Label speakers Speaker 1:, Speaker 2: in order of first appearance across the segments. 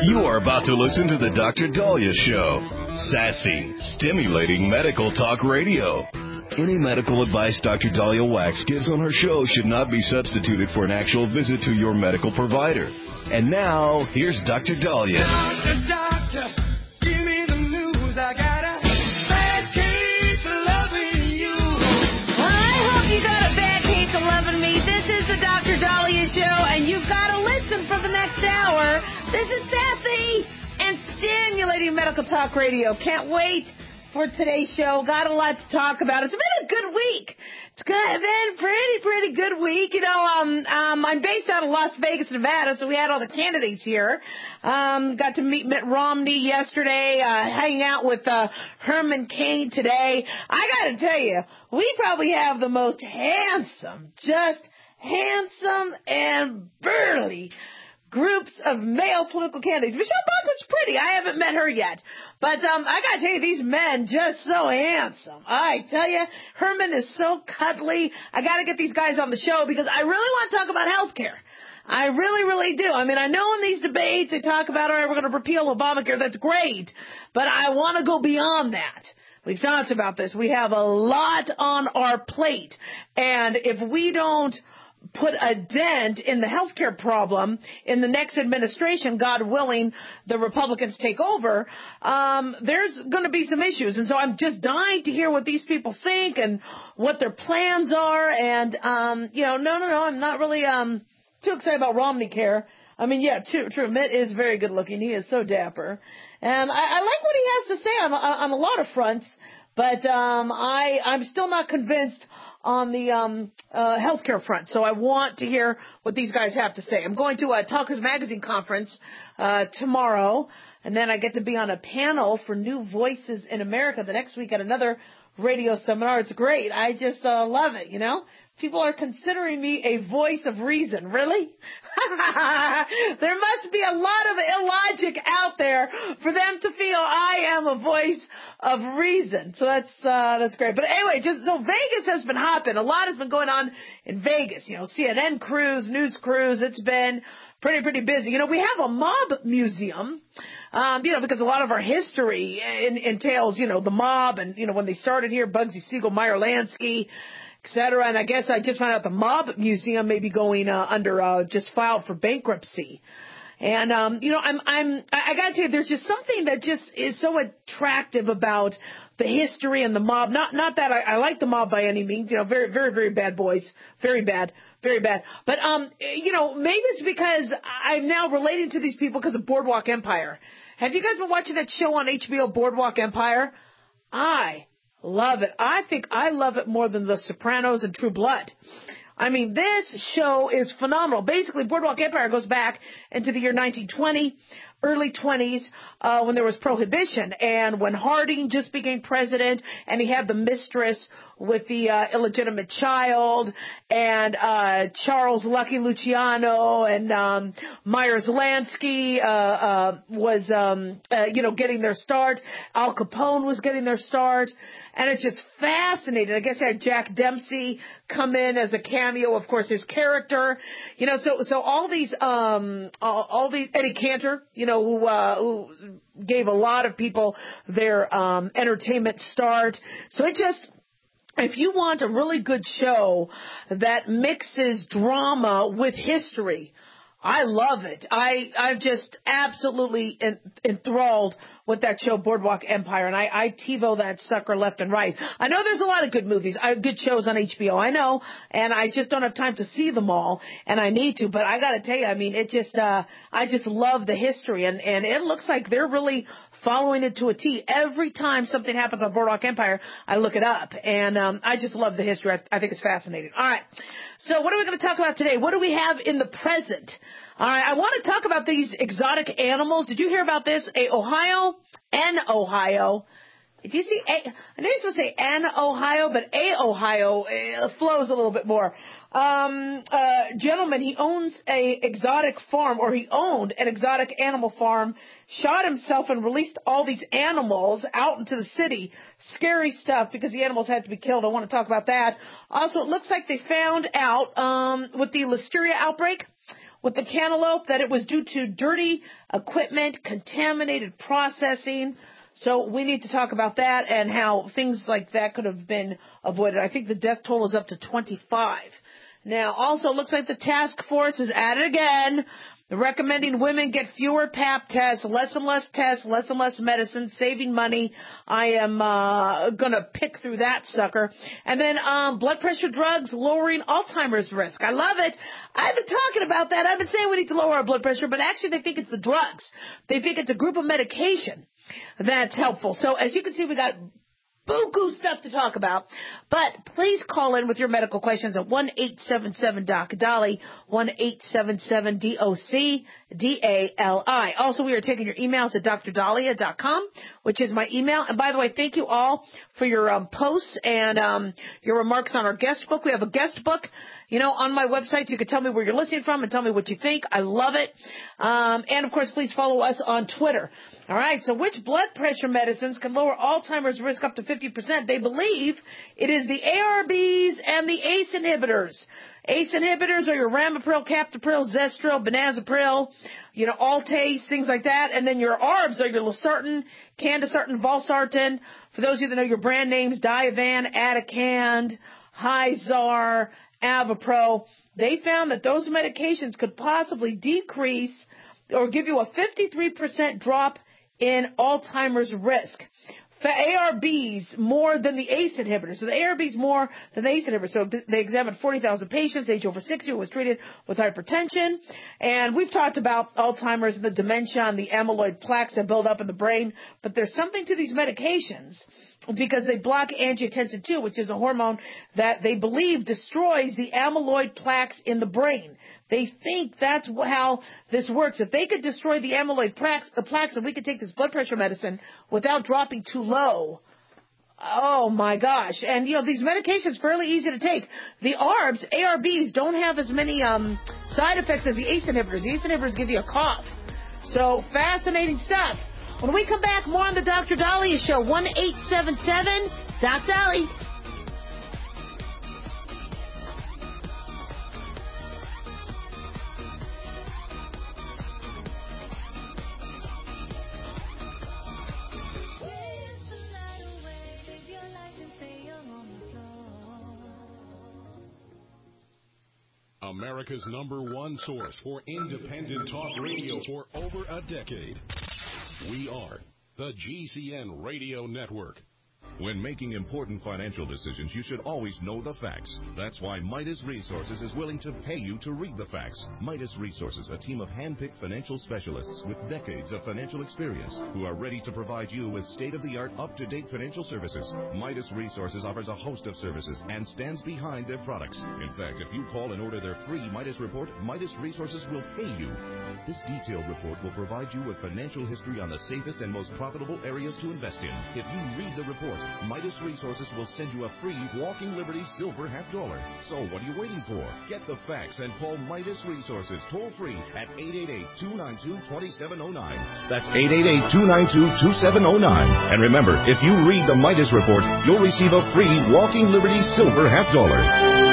Speaker 1: You are about to listen to the Dr. Dahlia Show. Sassy, stimulating medical talk radio. Any medical advice Dr. Dahlia Wax gives on her show should not be substituted for an actual visit to your medical provider. And now, here's Dr. Dahlia.
Speaker 2: Doctor, give me the news. I got a bad case of loving you.
Speaker 3: I hope you got a bad case of loving me. This is the Dr. Dahlia Show, and you've got to listen for the next hour. This is Sassy and stimulating medical talk radio. Can't wait for today's show. Got a lot to talk about. It's been a good week. It's been pretty good week. You know, I'm based out of Las Vegas, Nevada, so we had all the candidates here. Got to meet Mitt Romney yesterday, hanging out with Herman Cain today. I got to tell you, we probably have the most handsome and burly groups of male political candidates. Michelle Bachmann's pretty. I haven't met her yet. But I got to tell you, these men just so handsome. I tell you, Herman is so cuddly. I got to get these guys on the show because I really want to talk about health care. I really do. I mean, I know in these debates they talk about, all right, we're going to repeal Obamacare. That's great. But I want to go beyond that. We've talked about this. We have a lot on our plate. And if we don't put a dent in the healthcare problem in the next administration, God willing, the Republicans take over, there's going to be some issues. And so I'm just dying to hear what these people think and what their plans are. And, no, I'm not really too excited about Romney care. I mean, yeah, true. Mitt is very good looking. He is so dapper. And I like what he has to say on a lot of fronts. But I'm still not convinced on the healthcare front. So I want to hear what these guys have to say. I'm going to a Talkers Magazine conference tomorrow, and then I get to be on a panel for New Voices in America the next week at another radio seminar. It's great. I just love it, you know. People are considering me a voice of reason. Really? There must be a lot of illogic out there for them to feel I am a voice of reason. So that's great. But anyway, so Vegas has been hopping. A lot has been going on in Vegas. You know, CNN crews, news crews. It's been pretty busy. You know, we have a mob museum. Because a lot of our history entails, the mob and, when they started here, Bugsy Siegel, Meyer Lansky, et cetera. And I guess I just found out the mob museum may be going under just filed for bankruptcy. And, I got to tell you, there's just something that just is so attractive about the history and the mob. Not that I like the mob by any means, very bad boys, very bad. But, maybe it's because I'm now relating to these people because of Boardwalk Empire. Have you guys been watching that show on HBO, Boardwalk Empire? I love it. I think I love it more than The Sopranos and True Blood. I mean, this show is phenomenal. Basically, Boardwalk Empire goes back into the year 1920, early 20s, when there was prohibition, and when Harding just became president, and he had the mistress with the illegitimate child, and Charles Lucky Luciano and Myers Lansky was getting their start. Al Capone was getting their start. And it's just fascinating. I guess I had Jack Dempsey come in as a cameo, of course, his character. So all these Eddie Cantor, who gave a lot of people their entertainment start. So if you want a really good show that mixes drama with history, I love it. I'm just absolutely enthralled with that show, Boardwalk Empire, and I TiVo that sucker left and right. I know there's a lot of good movies, good shows on HBO, I know, and I just don't have time to see them all, and I need to, but I gotta tell you, I mean, I just love the history, and it looks like they're really following it to a T. Every time something happens on Boardwalk Empire, I look it up, and I just love the history. I think it's fascinating. All right, so what are we going to talk about today? What do we have in the present? All right, I want to talk about these exotic animals. Did you hear about this? Ohio. Did you see? I know you're supposed to say an Ohio, but Ohio flows a little bit more. Gentleman, he owns a exotic farm, or he owned an exotic animal farm, shot himself and released all these animals out into the city. Scary stuff because the animals had to be killed. I want to talk about that. Also, it looks like they found out with the listeria outbreak, with the cantaloupe that it was due to dirty equipment, contaminated processing. So we need to talk about that and how things like that could have been avoided. I think the death toll is up to 25. Now, also looks like the task force is at it again. They're recommending women get fewer Pap tests, less and less medicine, saving money. I am going to pick through that sucker. And then blood pressure drugs, lowering Alzheimer's risk. I love it. I've been talking about that. I've been saying we need to lower our blood pressure, but actually they think it's the drugs. They think it's a group of medication that's helpful. So as you can see, we got buku stuff to talk about. But please call in with your medical questions at 1-877-DOC-DOLLY, 1-877-DOC-DALI. Also, we are taking your emails at drdahlia.com, which is my email. And by the way, thank you all for your posts and your remarks on our guest book. We have a guest book, on my website. You can tell me where you're listening from and tell me what you think. I love it. And, of course, please follow us on Twitter. All right, so which blood pressure medicines can lower Alzheimer's risk up to 50%? They believe it is the ARBs and the ACE inhibitors. ACE inhibitors are your Ramipril, Captopril, Zestril, Benazepril, Altase, things like that. And then your ARBs are your Losartan, Candesartan, Valsartan. For those of you that know your brand names, Diovan, Atacand, Hyzar, Avapro. They found that those medications could possibly decrease or give you a 53% drop in Alzheimer's risk. For ARBs more than the ACE inhibitors. So the ARBs more than the ACE inhibitors. So they examined 40,000 patients, age over 60, who was treated with hypertension. And we've talked about Alzheimer's and the dementia and the amyloid plaques that build up in the brain. But there's something to these medications because they block angiotensin II, which is a hormone that they believe destroys the amyloid plaques in the brain. They think that's how this works. If they could destroy the amyloid plaques, and we could take this blood pressure medicine without dropping too low, oh my gosh. And, these medications fairly easy to take. The ARBs don't have as many side effects as the ACE inhibitors. The ACE inhibitors give you a cough. So fascinating stuff. When we come back, more on the Dr. Dahlia Show, 1-877-DOC-DOLLY.
Speaker 4: America's #1 source for independent talk radio for over a decade. We are the GCN Radio Network.
Speaker 1: When making important financial decisions, you should always know the facts. That's why Midas Resources is willing to pay you to read the facts. Midas Resources, a team of hand-picked financial specialists with decades of financial experience who are ready to provide you with state-of-the-art, up-to-date financial services. Midas Resources offers a host of services and stands behind their products. In fact, if you call and order their free Midas report, Midas Resources will pay you. This detailed report will provide you with financial history on the safest and most profitable areas to invest in. If you read the report, Midas Resources will send you a free Walking Liberty silver $50. So what are you waiting for? Get the facts and call Midas Resources toll free at 888-292-2709. That's 888-292-2709. And remember, if you read the Midas report, you'll receive a free Walking Liberty silver $50.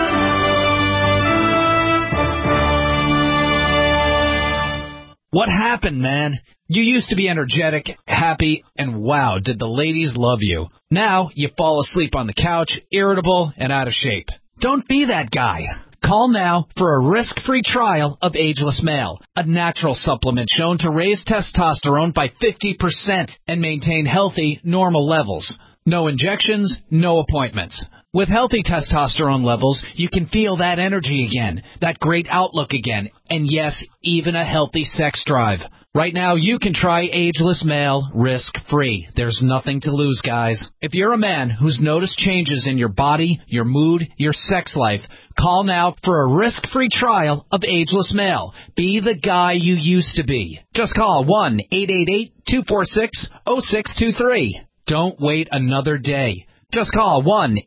Speaker 5: What happened, man? You used to be energetic, happy, and wow, did the ladies love you. Now you fall asleep on the couch, irritable, and out of shape. Don't be that guy. Call now for a risk-free trial of Ageless Male, a natural supplement shown to raise testosterone by 50% and maintain healthy, normal levels. No injections, no appointments. With healthy testosterone levels, you can feel that energy again, that great outlook again, and yes, even a healthy sex drive. Right now, you can try Ageless Male risk-free. There's nothing to lose, guys. If you're a man who's noticed changes in your body, your mood, your sex life, call now for a risk-free trial of Ageless Male. Be the guy you used to be. Just call 1-888-246-0623. Don't wait another day. Just call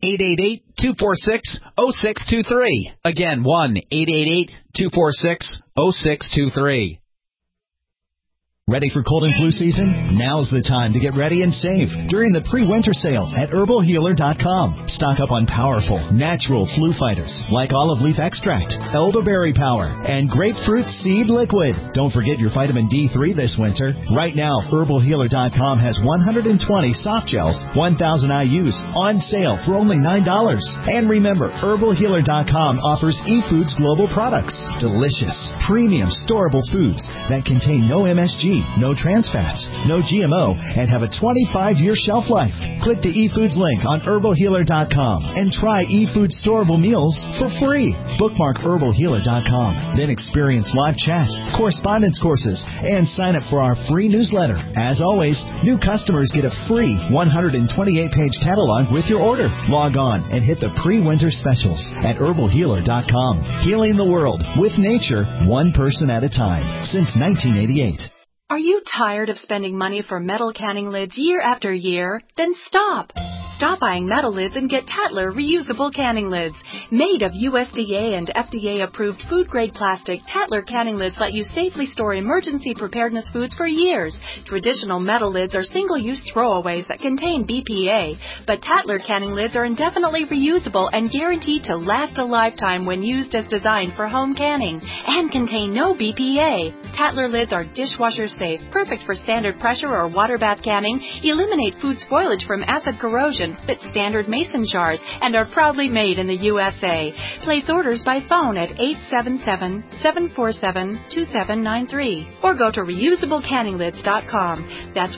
Speaker 5: 1-888-246-0623. Again, 1-888-246-0623.
Speaker 6: Ready for cold and flu season? Now's the time to get ready and save during the pre-winter sale at herbalhealer.com. Stock up on powerful, natural flu fighters like olive leaf extract, elderberry power, and grapefruit seed liquid. Don't forget your vitamin D3 this winter. Right now, herbalhealer.com has 120 soft gels, 1,000 IUs on sale for only $9. And remember, herbalhealer.com offers eFoods Global products. Delicious, premium, storable foods that contain no MSG, no trans fats, no GMO, and have a 25-year shelf life. Click the eFoods link on herbalhealer.com and try eFoods storable meals for free. Bookmark herbalhealer.com. Then experience live chat, correspondence courses, and sign up for our free newsletter. As always, new customers get a free 128-page catalog with your order. Log on and hit the pre-winter specials at herbalhealer.com. Healing the world with nature, one person at a time, since 1988.
Speaker 7: Are you tired of spending money for metal canning lids year after year? Then stop. Stop buying metal lids and get Tatler reusable canning lids. Made of USDA and FDA-approved food-grade plastic, Tatler canning lids let you safely store emergency preparedness foods for years. Traditional metal lids are single-use throwaways that contain BPA, but Tatler canning lids are indefinitely reusable and guaranteed to last a lifetime when used as designed for home canning and contain no BPA. Tatler lids are dishwasher safe, perfect for standard pressure or water bath canning, eliminate food spoilage from acid corrosion, fit standard mason jars, and are proudly made in the USA. Place orders by phone at 877-747-2793 or go to reusablecanninglids.com. That's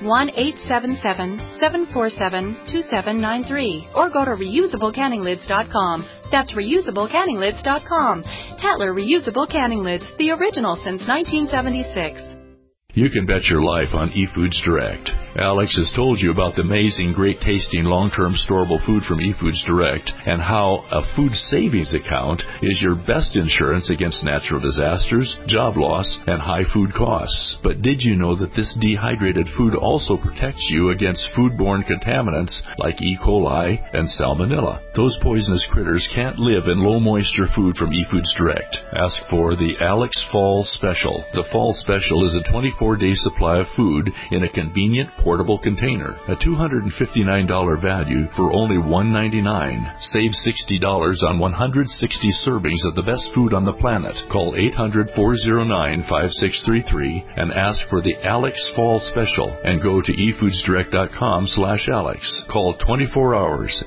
Speaker 7: 1-877-747-2793 or go to reusablecanninglids.com. That's reusablecanninglids.com. Tatler Reusable Canning Lids, the original since 1976.
Speaker 8: You can bet your life on eFoods Direct. Alex has told you about the amazing, great-tasting, long-term storable food from eFoods Direct and how a food savings account is your best insurance against natural disasters, job loss, and high food costs. But did you know that this dehydrated food also protects you against foodborne contaminants like E. coli and Salmonella? Those poisonous critters can't live in low-moisture food from eFoods Direct. Ask for the Alex Fall Special. The Fall Special is a 24-day supply of food in a convenient portable container. A $259 value for only $199. Save $60 on 160 servings of the best food on the planet. Call 800-409-5633 and ask for the Alex Fall Special and go to efoodsdirect.com/Alex. Call 24 hours,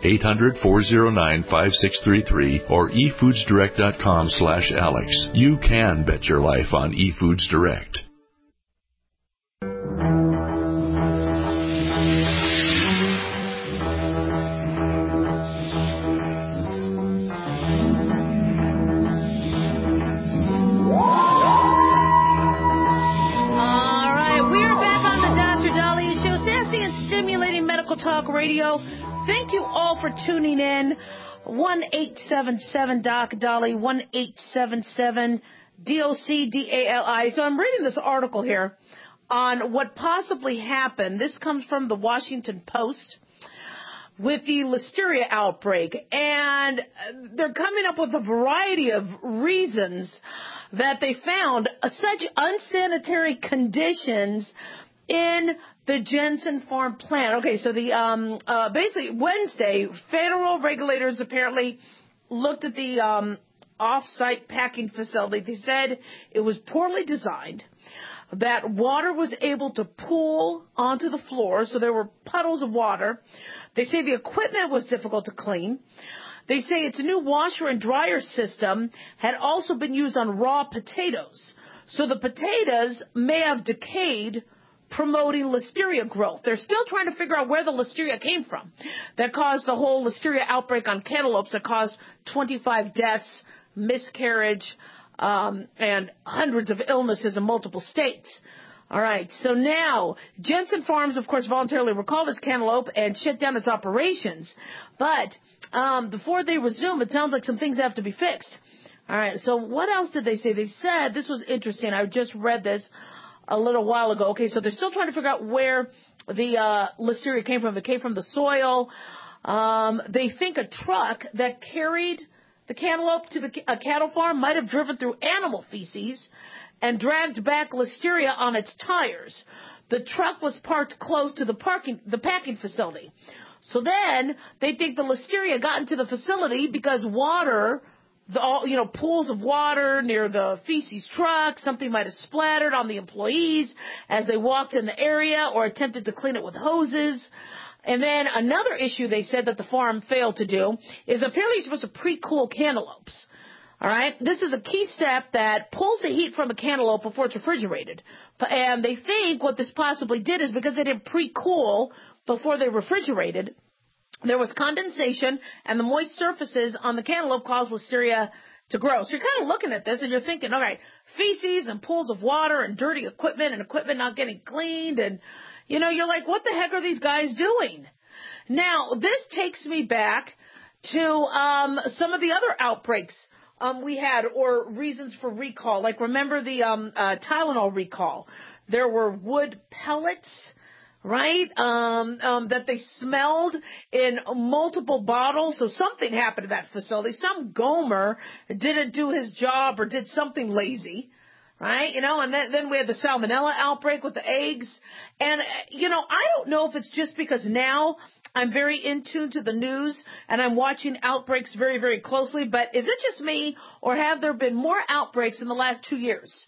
Speaker 8: 800-409-5633 or efoodsdirect.com/Alex. You can bet your life on eFoods Direct.
Speaker 3: Talk Radio. Thank you all for tuning in. 1-877-DOC-DOLLY, 1-877-DOC-DALI. So I'm reading this article here on what possibly happened. This comes from the Washington Post with the listeria outbreak. And they're coming up with a variety of reasons that they found such unsanitary conditions in the Jensen Farm plant. Okay, so the basically Wednesday, federal regulators apparently looked at the off-site packing facility. They said it was poorly designed, that water was able to pool onto the floor, so there were puddles of water. They say the equipment was difficult to clean. They say its new washer and dryer system had also been used on raw potatoes, so the potatoes may have decayed, promoting listeria growth. They're still trying to figure out where the listeria came from that caused the whole listeria outbreak on cantaloupes that caused 25 deaths, miscarriage, and hundreds of illnesses in multiple states. All right, so now Jensen Farms, of course, voluntarily recalled its cantaloupe and shut down its operations. But before they resume, it sounds like some things have to be fixed. All right, so what else did they say? They said, this was interesting, I just read this a little while ago. Okay, so they're still trying to figure out where the listeria came from. It came from the soil. They think a truck that carried the cantaloupe to a cattle farm might have driven through animal feces and dragged back Listeria on its tires. The truck was parked close to the packing facility. So then they think the Listeria got into the facility because water, pools of water near the feces truck, something might have splattered on the employees as they walked in the area or attempted to clean it with hoses. And then another issue they said that the farm failed to do is apparently you're supposed to pre-cool cantaloupes. All right? This is a key step that pulls the heat from a cantaloupe before it's refrigerated. And they think what this possibly did is because they didn't pre-cool before they refrigerated, there was condensation, and the moist surfaces on the cantaloupe caused Listeria to grow. So you're kind of looking at this, and you're thinking, all right, feces and pools of water and dirty equipment and equipment not getting cleaned, and, you're like, what the heck are these guys doing? Now, this takes me back to some of the other outbreaks we had or reasons for recall. Like, remember the Tylenol recall? There were wood pellets, right, that they smelled in multiple bottles. So something happened to that facility. Some Gomer didn't do his job or did something lazy, right? And then we had the salmonella outbreak with the eggs. And, I don't know if it's just because now I'm very in tune to the news and I'm watching outbreaks very, very closely, but is it just me or have there been more outbreaks in the last 3 years?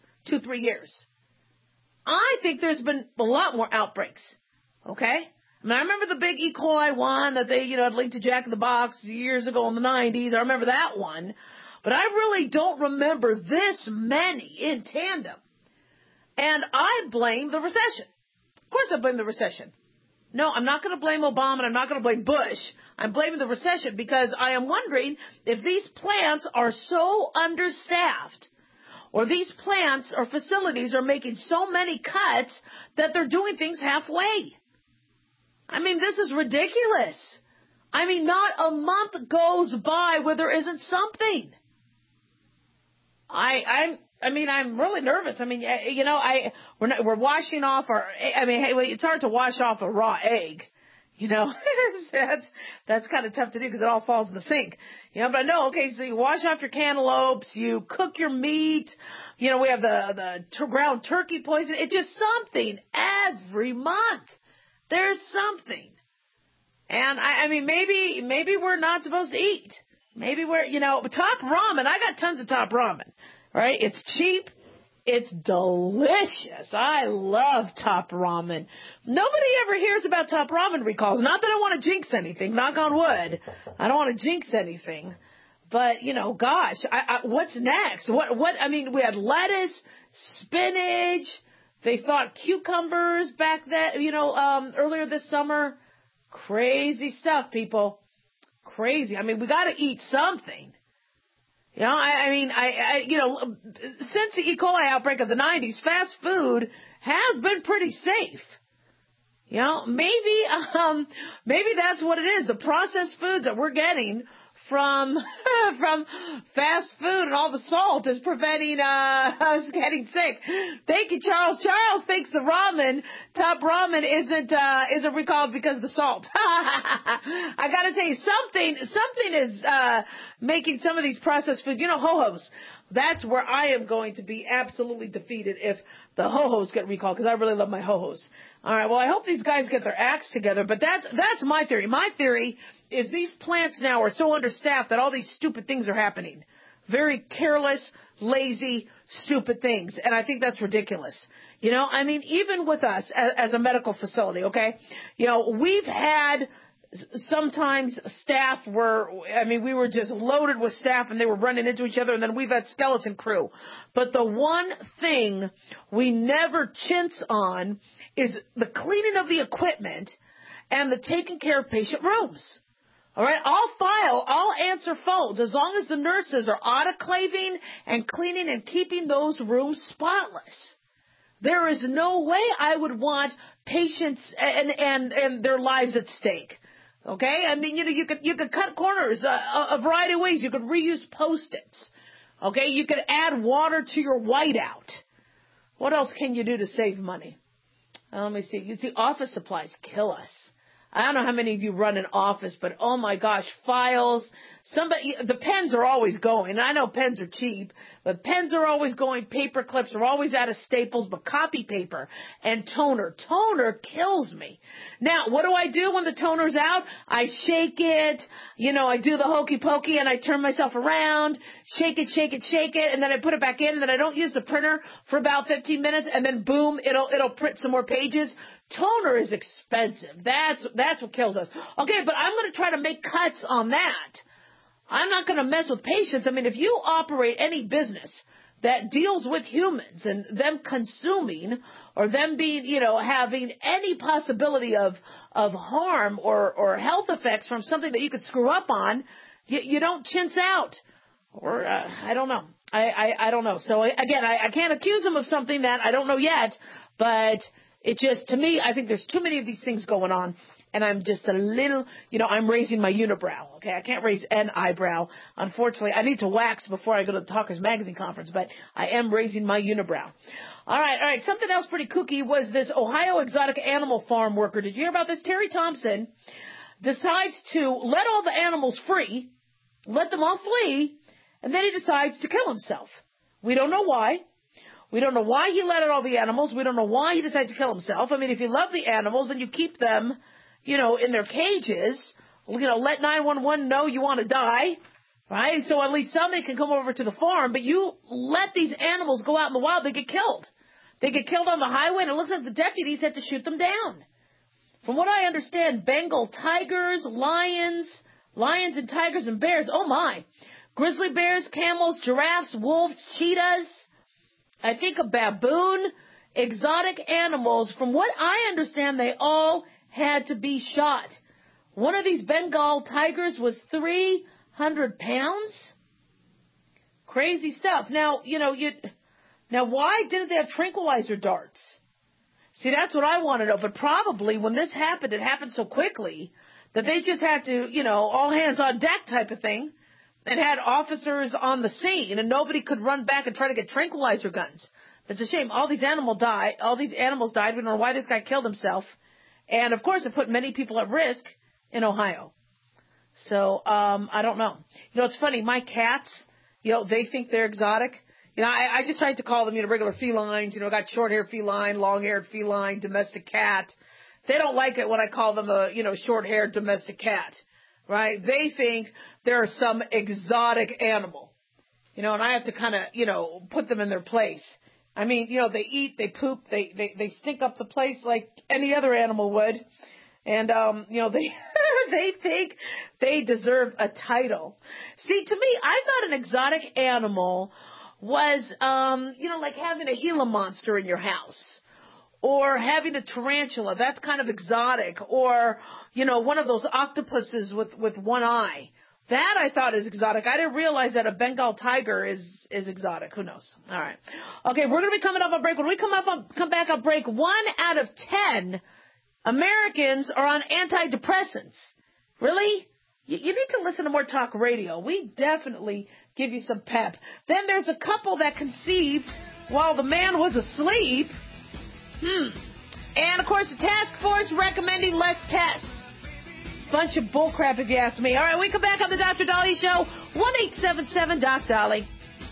Speaker 3: I think there's been a lot more outbreaks. Okay? I remember the big E. coli one that they, had linked to Jack in the Box years ago in the 90s. I remember that one. But I really don't remember this many in tandem. And I blame the recession. Of course I blame the recession. No, I'm not going to blame Obama and I'm not going to blame Bush. I'm blaming the recession because I am wondering if these plants are so understaffed or these plants or facilities are making so many cuts that they're doing things halfway. This is ridiculous. Not a month goes by where there isn't something. I'm really nervous. We're washing off it's hard to wash off a raw egg. That's kind of tough to do because it all falls in the sink. But no, okay, so you wash off your cantaloupes, you cook your meat. We have the ground turkey poison. It's just something every month. There's something. And maybe we're not supposed to eat. Maybe we're, top ramen. I got tons of top ramen, right? It's cheap. It's delicious. I love top ramen. Nobody ever hears about top ramen recalls. Not that I want to jinx anything. Knock on wood. I don't want to jinx anything. But, gosh, what's next? We had lettuce, spinach. They thought cucumbers back then, earlier this summer. Crazy stuff, people. Crazy. We got to eat something. Since the E. coli outbreak of the 90s, fast food has been pretty safe. Maybe that's what it is. The processed foods that we're getting from fast food and all the salt is preventing us getting sick. Thank you, Charles. Charles thinks the top ramen isn't recalled because of the salt. I got to tell you, something is making some of these processed foods. Ho-Hos. That's where I am going to be absolutely defeated if the Ho-Hos get recalled because I really love my Ho-Hos. All right, well, I hope these guys get their acts together, but that's my theory. My theory is these plants now are so understaffed that all these stupid things are happening. Very careless, lazy, stupid things, and I think that's ridiculous. Even with us as a medical facility, okay, we've had sometimes staff we were just loaded with staff and they were running into each other, and then we've had skeleton crew. But the one thing we never chintz on is the cleaning of the equipment and the taking care of patient rooms. All right, I'll answer phones as long as the nurses are autoclaving and cleaning and keeping those rooms spotless. There is no way I would want patients and their lives at stake. Okay, you could cut corners a variety of ways. You could reuse Post-its. Okay, you could add water to your whiteout. What else can you do to save money? Let me see. Office supplies kill us. I don't know how many of you run an office, but oh my gosh, files. The pens are always going. And I know pens are cheap, but pens are always going. Paper clips are always out of Staples, but copy paper and toner. Toner kills me. Now, what do I do when the toner's out? I shake it. I do the hokey pokey and I turn myself around, shake it, and then I put it back in, and then I don't use the printer for about 15 minutes, and then boom, it'll print some more pages. Toner is expensive. That's what kills us. Okay, but I'm going to try to make cuts on that. I'm not going to mess with patients. I mean, if you operate any business that deals with humans and them consuming or them being, having any possibility of harm or health effects from something that you could screw up on, you don't chintz out. Or, I don't know. I don't know. So again, I can't accuse them of something that I don't know yet, but it just, to me, I think there's too many of these things going on, and I'm just a little, I'm raising my unibrow, okay? I can't raise an eyebrow. Unfortunately, I need to wax before I go to the Talkers Magazine conference, but I am raising my unibrow. All right. Something else pretty kooky was this Ohio exotic animal farm worker. Did you hear about this? Terry Thompson decides to let all the animals free, let them all flee, and then he decides to kill himself. We don't know why. We don't know why he let out all the animals. We don't know why he decided to kill himself. I mean, if you love the animals, then you keep them, in their cages. Let 911 know you want to die, right? So at least somebody can come over to the farm. But you let these animals go out in the wild, they get killed. They get killed on the highway, and it looks like the deputies had to shoot them down. From what I understand, Bengal tigers, lions and tigers and bears, oh my. Grizzly bears, camels, giraffes, wolves, cheetahs. I think a baboon, exotic animals. From what I understand, they all had to be shot. One of these Bengal tigers was 300 pounds. Crazy stuff. Now, now why didn't they have tranquilizer darts? See, that's what I want to know. But probably when this happened, it happened so quickly that they just had to, all hands on deck type of thing. And had officers on the scene, and nobody could run back and try to get tranquilizer guns. It's a shame. All these animals died. We don't know why this guy killed himself. And, of course, it put many people at risk in Ohio. So, I don't know. It's funny. My cats, they think they're exotic. I just tried to call them, regular felines. Got short-haired feline, long-haired feline, domestic cat. They don't like it when I call them a, short-haired domestic cat. Right? They think they're some exotic animal, and I have to kind of, put them in their place. I mean, they eat, they poop, they stink up the place like any other animal would. And, they think they deserve a title. See, to me, I thought an exotic animal was, like having a Gila monster in your house. Or having a tarantula, that's kind of exotic. Or, one of those octopuses with one eye. That I thought is exotic. I didn't realize that a Bengal tiger is exotic. Who knows? All right. Okay, we're going to be coming up on break. When we come back on break, 1 out of 10 Americans are on antidepressants. Really? You need to listen to more talk radio. We definitely give you some pep. Then there's a couple that conceived while the man was asleep. And, of course, the task force recommending less tests. Bunch of bullcrap, if you ask me. All right, we come back on the Dr. Dolly Show. 1-877-DOC-DOLLY.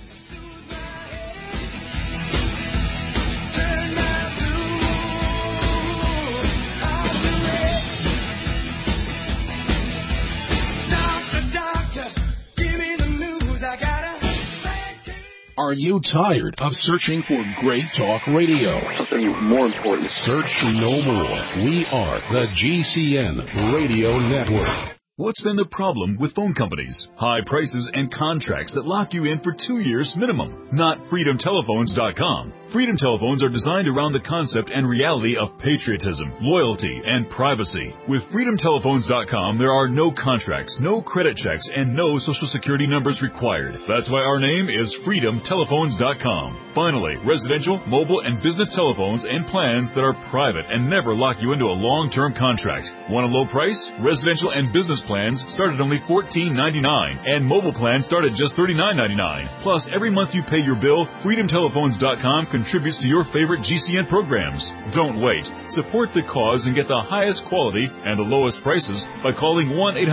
Speaker 4: Are you tired of searching for great talk radio?
Speaker 9: Something more important.
Speaker 4: Search no more. We are the GCN Radio Network.
Speaker 10: What's been the problem with phone companies? High prices and contracts that lock you in for 2 years minimum. Not FreedomTelephones.com. Freedom Telephones are designed around the concept and reality of patriotism, loyalty, and privacy. With FreedomTelephones.com, there are no contracts, no credit checks, and no social security numbers required. That's why our name is FreedomTelephones.com. Finally, residential, mobile, and business telephones and plans that are private and never lock you into a long-term contract. Want a low price? Residential and business plans start at only $14.99, and mobile plans start at just $39.99. Plus, every month you pay your bill, FreedomTelephones.com contributes to your favorite GCN programs. Don't wait. Support the cause and get the highest quality and the lowest prices by calling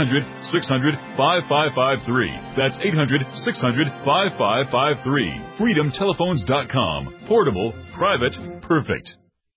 Speaker 10: 1-800-600-5553. That's 800-600-5553. FreedomTelephones.com. Portable, private, perfect.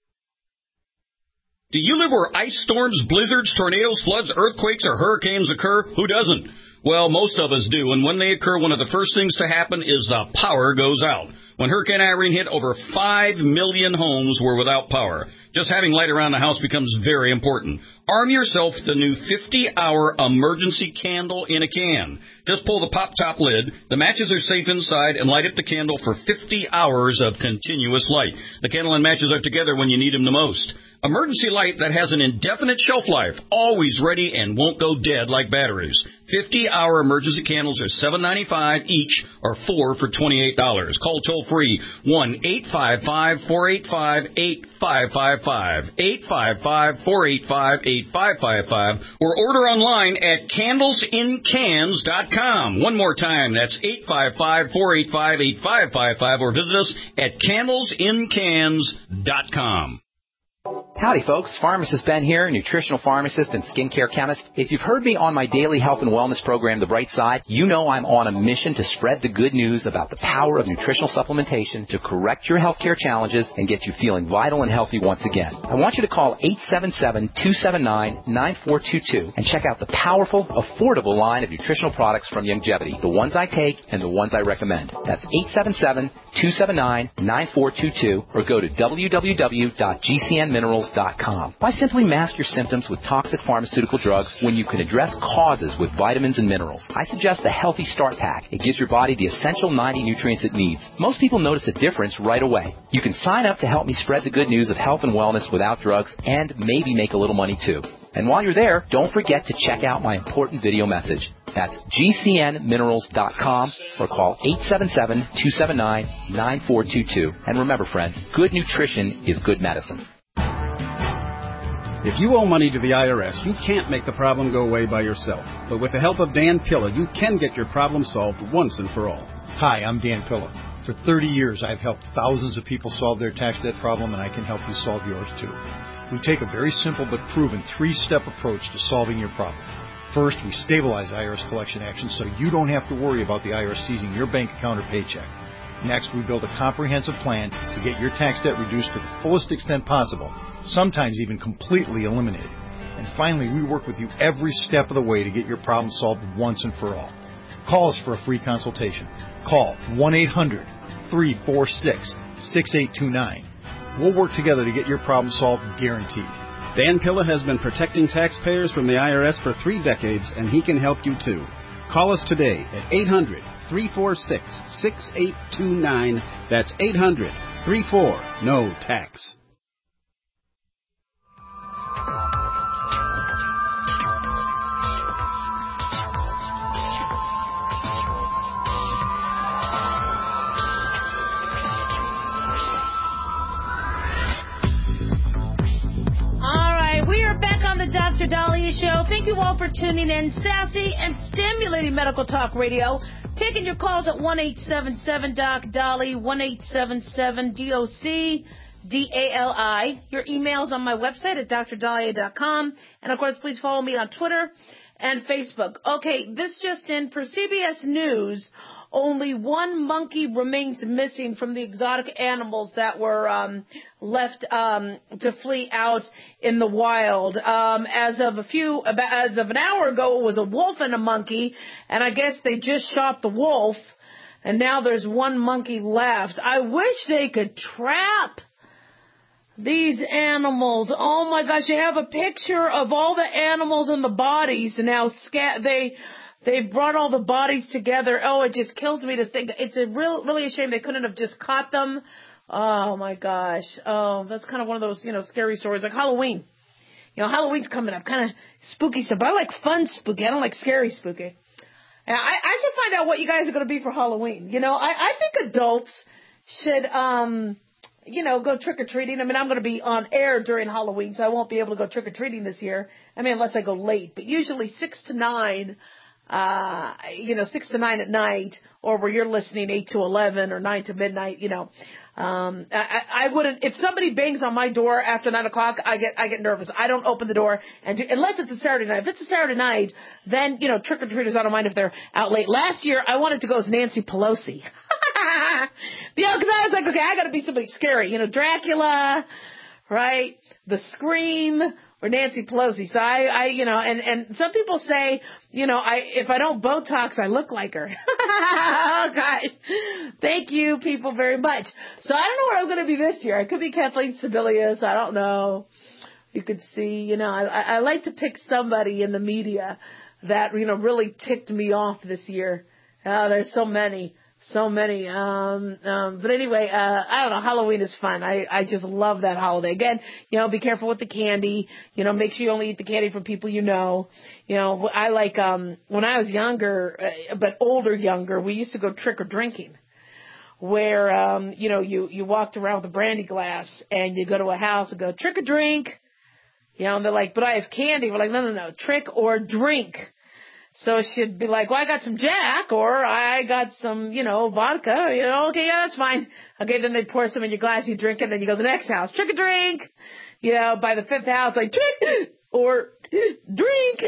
Speaker 9: Do you live where ice storms, blizzards, tornadoes, floods, earthquakes, or hurricanes occur? Who doesn't? Well, most of us do, and when they occur, one of the first things to happen is the power goes out. When Hurricane Irene hit, over 5 million homes were without power. Just having light around the house becomes very important. Arm yourself with the new 50-hour emergency candle in a can. Just pull the pop-top lid, the matches are safe inside, and light up the candle for 50 hours of continuous light. The candle and matches are together when you need them the most. Emergency light that has an indefinite shelf life, always ready and won't go dead like batteries. 50-hour emergency candles are $7.95 each, or 4 for $28. Call toll-free 1-855-485-8555, 855-485-8555, or order online at candlesincans.com. One more time, that's 855-485-8555, or visit us at candlesincans.com.
Speaker 11: Howdy, folks. Pharmacist Ben here, nutritional pharmacist and skincare chemist. If you've heard me on my daily health and wellness program, The Bright Side, you know I'm on a mission to spread the good news about the power of nutritional supplementation to correct your healthcare challenges and get you feeling vital and healthy once again. I want you to call 877-279-9422 and check out the powerful, affordable line of nutritional products from Youngevity, the ones I take and the ones I recommend. That's 877-279-9422, or go to www.gcnminerals.com. Why simply mask your symptoms with toxic pharmaceutical drugs when you can address causes with vitamins and minerals? I suggest the Healthy Start Pack. It gives your body the essential 90 nutrients it needs. Most people notice a difference right away. You can sign up to help me spread the good news of health and wellness without drugs and maybe make a little money too. And while you're there, don't forget to check out my important video message. That's gcnminerals.com, or call 877-279-9422. And remember, friends, good nutrition is good medicine.
Speaker 12: If you owe money to the IRS, you can't make the problem go away by yourself. But with the help of Dan Pilla, you can get your problem solved once and for all.
Speaker 13: Hi, I'm Dan Pilla. For 30 years, I've helped thousands of people solve their tax debt problem, and I can help you solve yours too. We take a very simple but proven 3-step approach to solving your problem. First, we stabilize IRS collection actions so you don't have to worry about the IRS seizing your bank account or paycheck. Next, we build a comprehensive plan to get your tax debt reduced to the fullest extent possible, sometimes even completely eliminated. And finally, we work with you every step of the way to get your problem solved once and for all. Call us for a free consultation. Call 1-800-346-6829. We'll work together to get your problem solved, guaranteed.
Speaker 12: Dan Pilla has been protecting taxpayers from the IRS for 3 decades, and he can help you too. Call us today at 800-346-6829. That's 800-34-NO-TAX.
Speaker 3: Dr. Dahlia Show. Thank you all for tuning in. Sassy and stimulating medical talk radio. Taking your calls at 1-877-DOC-DALI, 1-877-DOC-DALI. Your emails on my website at drdahlia.com. And, of course, please follow me on Twitter and Facebook. Okay, this just in. For CBS News, only one monkey remains missing from the exotic animals that were left to flee out in the wild. As of an hour ago, it was a wolf and a monkey, and I guess they just shot the wolf, and now there's one monkey left. I wish they could trap these animals. Oh my gosh, you have a picture of all the animals and the bodies now. They brought all the bodies together. Oh, it just kills me to think. It's really a shame they couldn't have just caught them. Oh my gosh. Oh, that's kind of one of those, scary stories like Halloween. Halloween's coming up, kind of spooky stuff. But I like fun spooky. I don't like scary spooky. And I should find out what you guys are going to be for Halloween. I think adults should, go trick-or-treating. I mean, I'm going to be on air during Halloween, so I won't be able to go trick-or-treating this year. I mean, unless I go late. But usually 6 to 9, 6 to 9 at night, or where you're listening 8 to 11 or 9 to midnight, I wouldn't, if somebody bangs on my door after 9 o'clock, I get nervous. I don't open the door unless it's a Saturday night. If it's a Saturday night, then, trick-or-treaters, I don't mind if they're out late. Last year, I wanted to go as Nancy Pelosi. Cause I was like, okay, I gotta be somebody scary. Dracula, right? The Scream, or Nancy Pelosi. So and some people say, if I don't Botox, I look like her. Oh, gosh. Thank you, people, very much. So I don't know what I'm going to be this year. I could be Kathleen Sebelius. I don't know. You could see, I like to pick somebody in the media that, really ticked me off this year. There's so many. But anyway, I don't know. Halloween is fun. I just love that holiday. Again, be careful with the candy. Make sure you only eat the candy from people I like, when I was younger, but younger, we used to go trick or drinking where, you walked around with a brandy glass and you go to a house and go trick or drink. And they're like, but I have candy. We're like, no, trick or drink. So she'd be like, well, I got some Jack, or I got some, vodka, okay, yeah, that's fine. Okay, then they pour some in your glass, you drink it, then you go to the next house, trick or drink. By the fifth house, like, trick or drink.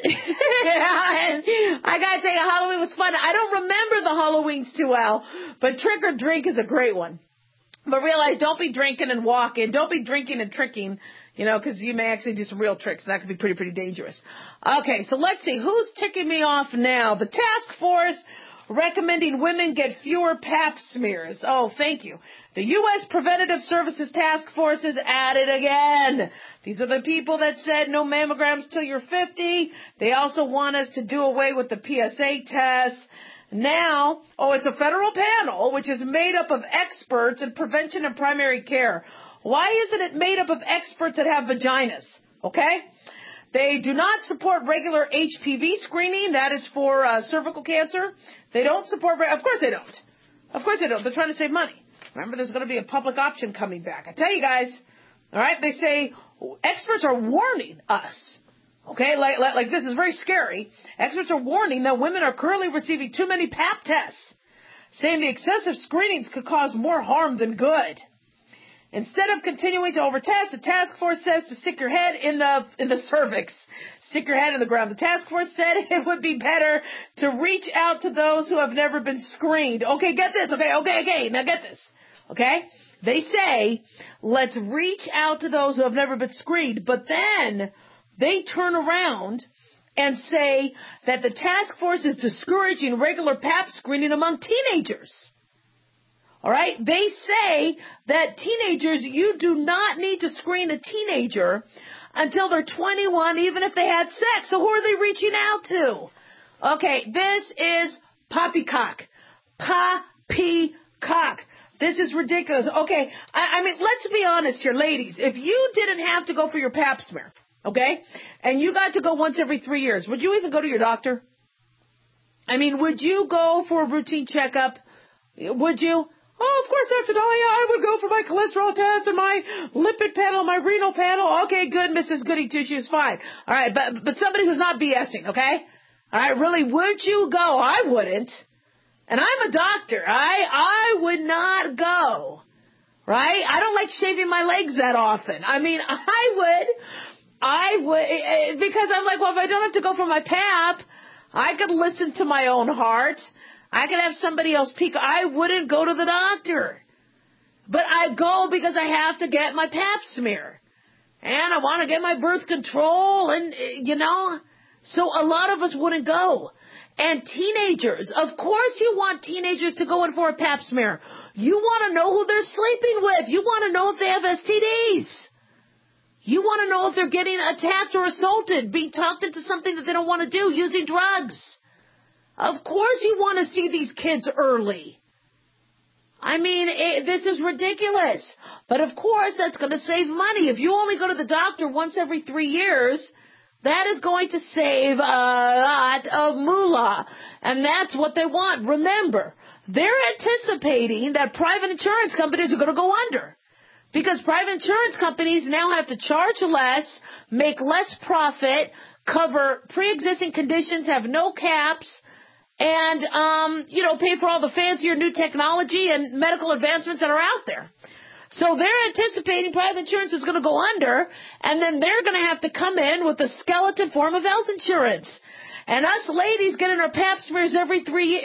Speaker 3: And I gotta say, Halloween was fun. I don't remember the Halloweens too well, but trick or drink is a great one. But realize, don't be drinking and walking. Don't be drinking and tricking. Because you may actually do some real tricks. That could be pretty dangerous. Okay, so let's see. Who's ticking me off now? The task force recommending women get fewer pap smears. Oh, thank you. The U.S. Preventative Services Task Force is at it again. These are the people that said no mammograms till you're 50. They also want us to do away with the PSA test. Now, it's a federal panel, which is made up of experts in prevention and primary care. Why isn't it made up of experts that have vaginas? Okay? They do not support regular HPV screening. That is for cervical cancer. They don't support, of course they don't. Of course they don't. They're trying to save money. Remember, there's going to be a public option coming back. I tell you guys, all right, they say experts are warning us. Okay, like this is very scary. Experts are warning that women are currently receiving too many pap tests, saying the excessive screenings could cause more harm than good. Instead of continuing to overtest, the task force says to stick your head in the cervix. Stick your head in the ground. The task force said it would be better to reach out to those who have never been screened. Okay, get this. Okay. Now get this. Okay? They say, let's reach out to those who have never been screened. But then they turn around and say that the task force is discouraging regular pap screening among teenagers. All right? They say that teenagers, you do not need to screen a teenager until they're 21, even if they had sex. So who are they reaching out to? Okay, this is poppycock. Poppycock. This is ridiculous. Okay, I mean, let's be honest here, ladies. If you didn't have to go for your pap smear, okay, and you got to go once every 3 years, would you even go to your doctor? I mean, would you go for a routine checkup? Would you? Oh, of course, Dr. Dahlia, I would go for my cholesterol test and my lipid panel, my renal panel. Okay, good, Mrs. Goody Two-Shoes, fine. All right, but somebody who's not BSing, okay? All right, really, would you go? I wouldn't. And I'm a doctor. I would not go, right? I don't like shaving my legs that often. I mean, I would, because I'm like, well, if I don't have to go for my pap, I could listen to my own heart. I could have somebody else peek. I wouldn't go to the doctor. But I go because I have to get my pap smear. And I want to get my birth control and, so a lot of us wouldn't go. And teenagers, of course you want teenagers to go in for a pap smear. You want to know who they're sleeping with. You want to know if they have STDs. You want to know if they're getting attacked or assaulted, being talked into something that they don't want to do, using drugs. Of course you want to see these kids early. I mean, this is ridiculous. But of course that's going to save money. If you only go to the doctor once every 3 years, that is going to save a lot of moolah. And that's what they want. Remember, they're anticipating that private insurance companies are going to go under. Because private insurance companies now have to charge less, make less profit, cover pre-existing conditions, have no caps, and, pay for all the fancier new technology and medical advancements that are out there. So they're anticipating private insurance is going to go under, and then they're going to have to come in with a skeleton form of health insurance. And us ladies getting our pap smears every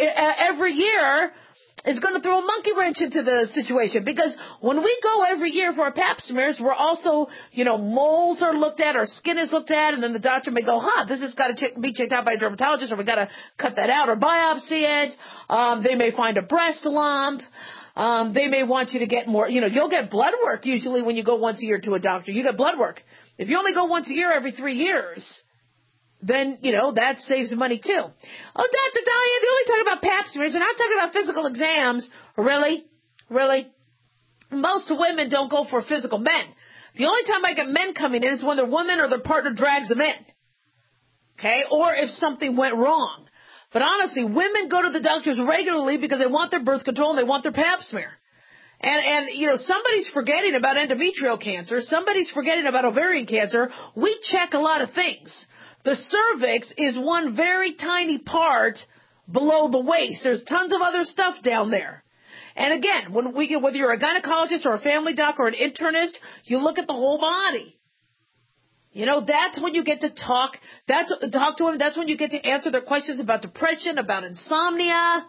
Speaker 3: year is going to throw a monkey wrench into the situation, because when we go every year for our pap smears, we're also, moles are looked at, our skin is looked at, and then the doctor may go, this has got to be checked out by a dermatologist, or we got to cut that out or biopsy it. They may find a breast lump. They may want you to get more, you'll get blood work usually when you go once a year to a doctor. You get blood work. If you only go once a year every 3 years, then, that saves money too. Oh, Dr. Dahlia, they only talk about pap smears. They're not talking about physical exams. Really? Really? Most women don't go for physical men. The only time I get men coming in is when their woman or their partner drags them in. Okay? Or if something went wrong. But honestly, women go to the doctors regularly because they want their birth control and they want their pap smear. And somebody's forgetting about endometrial cancer. Somebody's forgetting about ovarian cancer. We check a lot of things. The cervix is one very tiny part below the waist. There's tons of other stuff down there. And again, whether you're a gynecologist or a family doc or an internist, you look at the whole body. That's when you get to talk to them. That's when you get to answer their questions about depression, about insomnia.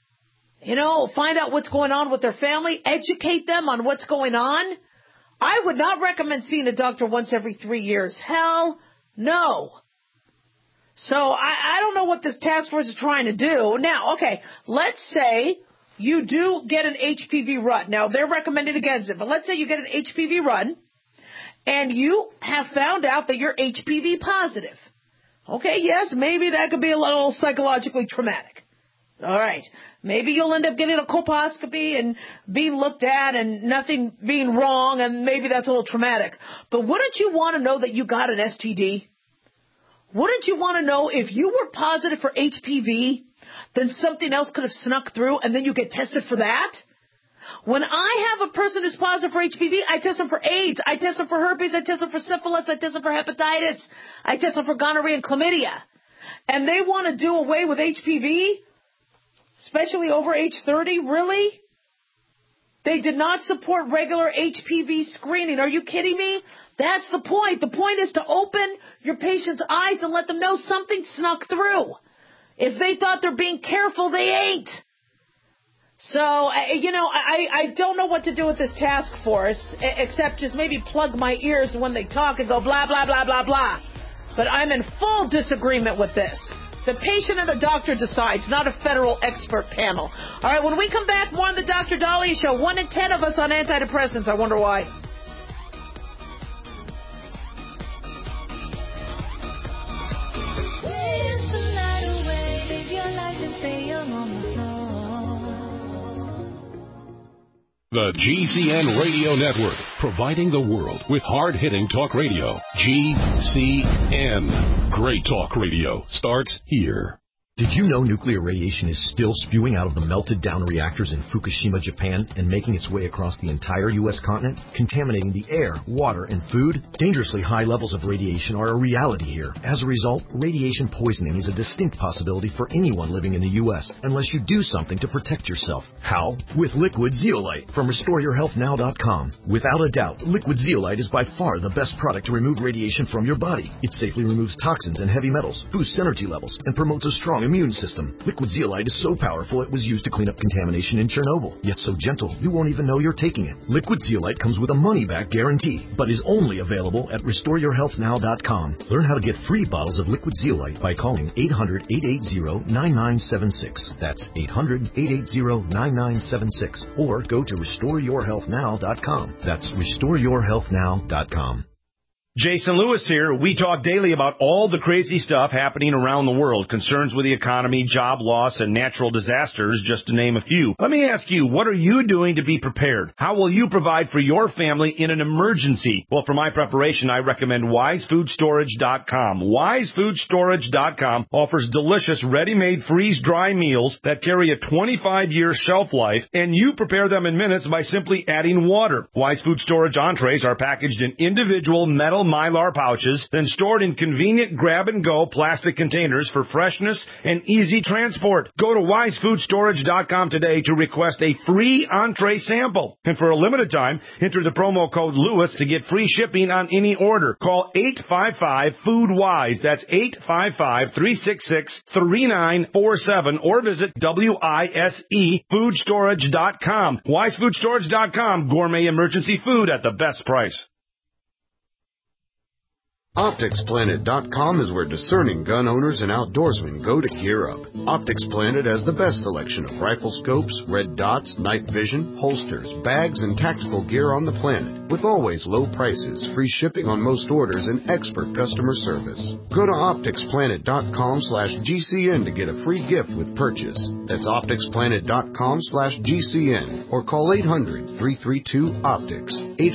Speaker 3: Find out what's going on with their family, educate them on what's going on. I would not recommend seeing a doctor once every 3 years. Hell no. So I don't know what this task force is trying to do. Now, okay, let's say you do get an HPV run. Now, they're recommending against it, but let's say you get an HPV run and you have found out that you're HPV positive. Okay, yes, maybe that could be a little psychologically traumatic. All right. Maybe you'll end up getting a colposcopy and being looked at and nothing being wrong, and maybe that's a little traumatic. But wouldn't you want to know that you got an STD? Wouldn't you want to know if you were positive for HPV, then something else could have snuck through and then you get tested for that? When I have a person who's positive for HPV, I test them for AIDS, I test them for herpes, I test them for syphilis, I test them for hepatitis, I test them for gonorrhea and chlamydia. And they want to do away with HPV, especially over age 30, really? They did not support regular HPV screening. Are you kidding me? That's the point. The point is to open your patient's eyes and let them know something snuck through. If they thought they're being careful, they ain't. So, I don't know what to do with this task force, except just maybe plug my ears when they talk and go blah, blah, blah, blah, blah. But I'm in full disagreement with this. The patient and the doctor decides, not a federal expert panel. All right, when we come back, more on the Dr. Dahlia Show. 1 in 10 of us on antidepressants. I wonder why.
Speaker 4: The GCN Radio Network, providing the world with hard-hitting talk radio. GCN. Great talk radio starts here.
Speaker 14: Did you know nuclear radiation is still spewing out of the melted down reactors in Fukushima, Japan, and making its way across the entire U.S. continent, contaminating the air, water, and food? Dangerously high levels of radiation are a reality here. As a result, radiation poisoning is a distinct possibility for anyone living in the U.S. unless you do something to protect yourself. How? With Liquid Zeolite from RestoreYourHealthNow.com. Without a doubt, Liquid Zeolite is by far the best product to remove radiation from your body. It safely removes toxins and heavy metals, boosts energy levels, and promotes a strong immune system. Liquid Zeolite is so powerful it was used to clean up contamination in Chernobyl. Yet so gentle, you won't even know you're taking it. Liquid Zeolite comes with a money-back guarantee, but is only available at RestoreYourHealthNow.com. Learn how to get free bottles of Liquid Zeolite by calling 800-880-9976. That's 800-880-9976. Or go to RestoreYourHealthNow.com. That's RestoreYourHealthNow.com.
Speaker 15: Jason Lewis here. We talk daily about all the crazy stuff happening around the world, concerns with the economy, job loss, and natural disasters, just to name a few. Let me ask you, what are you doing to be prepared? How will you provide for your family in an emergency? Well, for my preparation, I recommend WiseFoodStorage.com. WiseFoodStorage.com offers delicious, ready-made, freeze-dry meals that carry a 25-year shelf life, and you prepare them in minutes by simply adding water. Wise Food Storage entrees are packaged in individual metal Mylar pouches, then stored in convenient grab-and-go plastic containers for freshness and easy transport. Go to wisefoodstorage.com today to request a free entree sample. And for a limited time, enter the promo code Lewis to get free shipping on any order. Call 855-FOOD-WISE. That's 855-366-3947 or visit WISEFoodstorage.com. WiseFoodStorage.com. Gourmet emergency food at the best price.
Speaker 16: OpticsPlanet.com is where discerning gun owners and outdoorsmen go to gear up. Optics Planet has the best selection of rifle scopes, red dots, night vision, holsters, bags, and tactical gear on the planet, with always low prices, free shipping on most orders, and expert customer service. Go to OpticsPlanet.com/GCN to get a free gift with purchase. That's OpticsPlanet.com/GCN or call 800-332-OPTICS,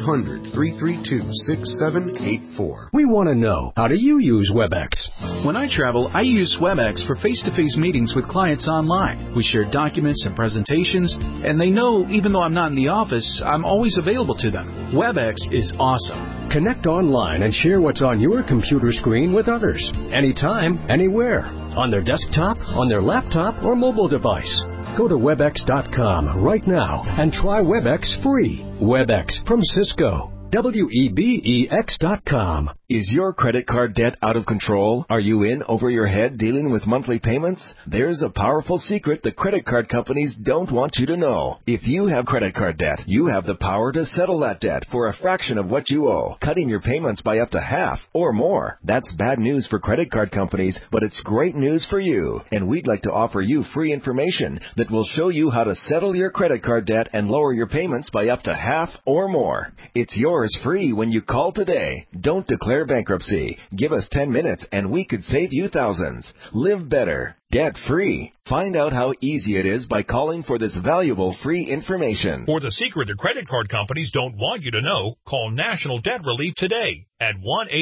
Speaker 16: 800-332-6784.
Speaker 17: We want to know, how do you use WebEx? When I travel, I use WebEx for face-to-face meetings with clients online. We share documents and presentations, and they know even though I'm not in the office, I'm always available to them. WebEx is awesome.
Speaker 18: Connect online and share what's on your computer screen with others. Anytime, anywhere. On their desktop, on their laptop, or mobile device. Go to WebEx.com right now and try WebEx free. WebEx from Cisco. WEBEX.com.
Speaker 19: Is your credit card debt out of control? Are you in over your head dealing with monthly payments? There's a powerful secret the credit card companies don't want you to know. If you have credit card debt, you have the power to settle that debt for a fraction of what you owe, cutting your payments by up to half or more. That's bad news for credit card companies, but it's great news for you. And we'd like to offer you free information that will show you how to settle your credit card debt and lower your payments by up to half or more. It's yours free when you call today. Don't declare bankruptcy. Give us 10 minutes and we could save you thousands. Live better, debt free. Find out how easy it is by calling for this valuable free information.
Speaker 20: For the secret the credit card companies don't want you to know, call National Debt Relief today at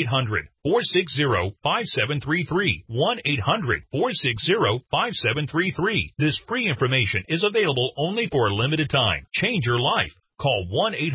Speaker 20: 1-800-460-5733. 1-800-460-5733. This free information is available only for a limited time. Change your life. Call